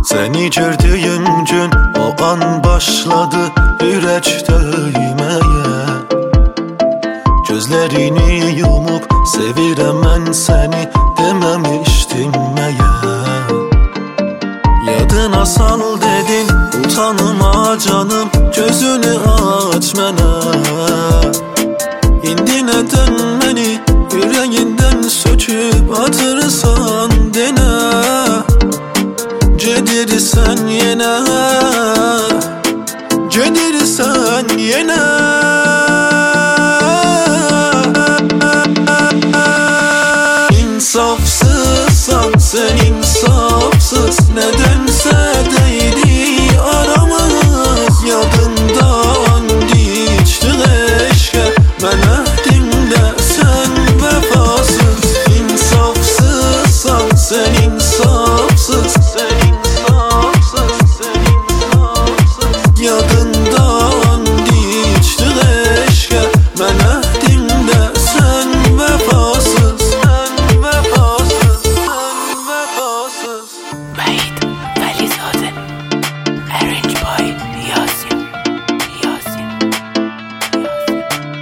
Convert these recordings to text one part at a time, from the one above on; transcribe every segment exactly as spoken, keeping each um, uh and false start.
Seni gördüğüm gün o an başladı yürek döymeye. Gözlerini yumup sevirem ben seni dememiştim meğer. Yadına sal dedin utanma canım, gözünü aç mənə. İndi nədən məni yüreğinden söküp atırsan denə. Gedirsən yenə, gedirsən yenə. İnsafsızsan sen, insafsız. Nedense değdi aramız, yadından geçti eşke. Ben ahdimde sen vefasız. İnsafsızsan sen, insafsız. Sen insafsız, sen insafsız. Yadından geçti eşke. Ben ahdimde sen vefasız. Sen vefasız, sen vefasız. Made Valizade, arranged by Yasin. Yasin. Yasin.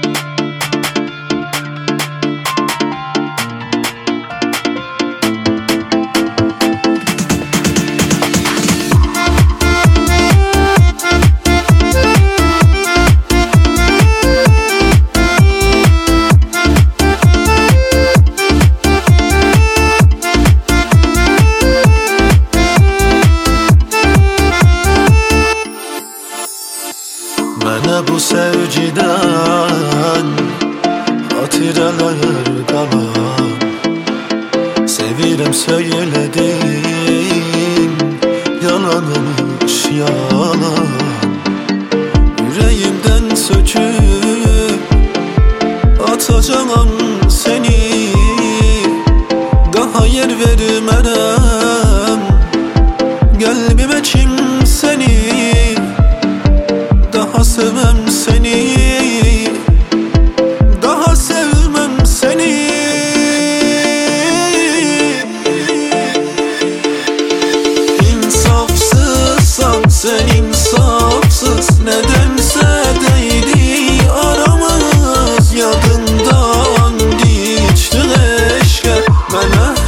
Mənə bu sevgidən xatirələr qalan. Sevirəm söyledin, yalanmış yalan. Yüreğimden söküp atacağım seni. Daha yer vermərəm qəlbimə kimsəni. Daha sevmem seni, daha sevmem seni. İnsafsızsan sen, insafsız. Nedense değdi aramız, yadından geçti eşke. Ben